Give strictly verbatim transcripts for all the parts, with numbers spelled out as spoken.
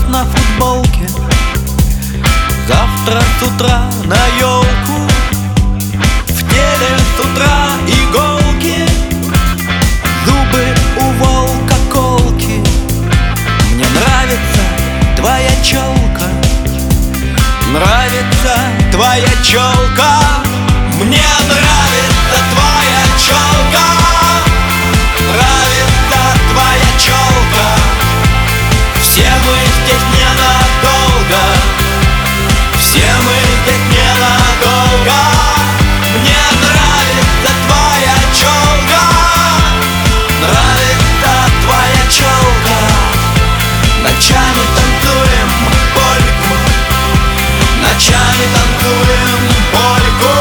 на футболке. Завтра с утра на елку. В теле с утра иголки, зубы у волка колки. Мне нравится твоя челка, нравится твоя челка. Мне нравится твоя челка, нравится твоя челка. Все мы здесь ненадолго, все мы здесь ненадолго. Мне нравится твоя челка, нравится твоя челка. Ночами танцуем польку, ночами танцуем польку.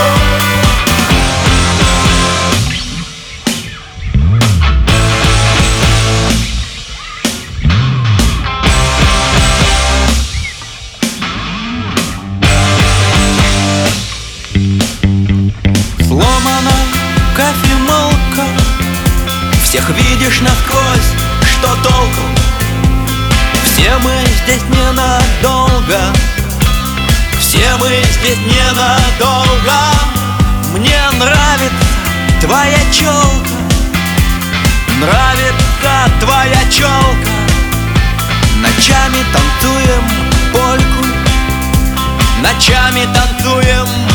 Сломана кофемолка, всех видишь насквозь, что толку? Все мы здесь ненадолго, все мы здесь ненадолго. Мне нравится твоя челка, нравится твоя челка. Ночами танцуем польку, ночами танцуем